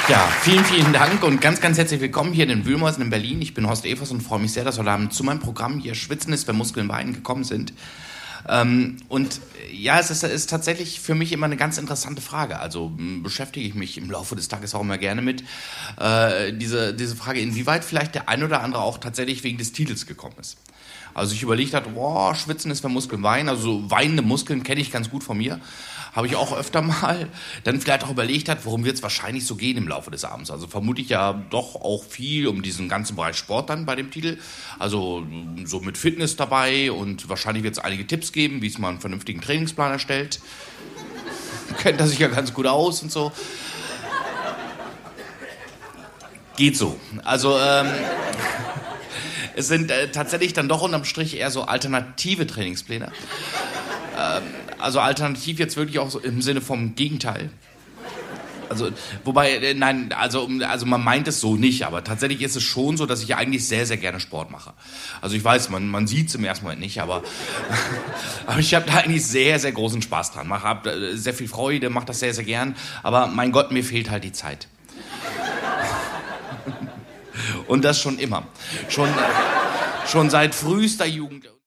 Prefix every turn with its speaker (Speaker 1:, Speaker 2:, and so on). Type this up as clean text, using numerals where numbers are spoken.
Speaker 1: Ja, vielen, vielen Dank und ganz, ganz herzlich willkommen hier in den Wühlmäusen in Berlin. Ich bin Horst Evers und freue mich sehr, dass wir da zu meinem Programm hier Schwitzen ist, wenn Muskeln weinen gekommen sind. Und ja, es ist tatsächlich für mich immer eine ganz interessante Frage. Also beschäftige ich mich im Laufe des Tages auch immer gerne mit diese Frage, inwieweit vielleicht der ein oder andere auch tatsächlich wegen des Titels gekommen ist. Also ich überlegt hatte, boah, Schwitzen ist, wenn Muskeln weinen. Also so weinende Muskeln kenne ich ganz gut von mir. Habe ich auch öfter mal. Dann vielleicht auch überlegt hat, worum wird es wahrscheinlich so gehen im Laufe des Abends. Also vermute ich ja doch auch viel um diesen ganzen Bereich Sport dann bei dem Titel. Also so mit Fitness dabei und wahrscheinlich wird es einige Tipps geben, wie es man einen vernünftigen Trainingsplan erstellt. Kennt er sich ja ganz gut aus und so. Geht so. Also es sind tatsächlich dann doch unterm Strich eher so alternative Trainingspläne. Also alternativ jetzt wirklich auch so im Sinne vom Gegenteil. Also, wobei, nein, also man meint es so nicht, aber tatsächlich ist es schon so, dass ich eigentlich sehr, sehr gerne Sport mache. Also ich weiß, man sieht es im ersten Moment nicht, aber ich habe da eigentlich sehr, sehr großen Spaß dran. Ich habe sehr viel Freude, mache das sehr, sehr gern, aber mein Gott, mir fehlt halt die Zeit. Und das schon immer. Schon seit frühester Jugend.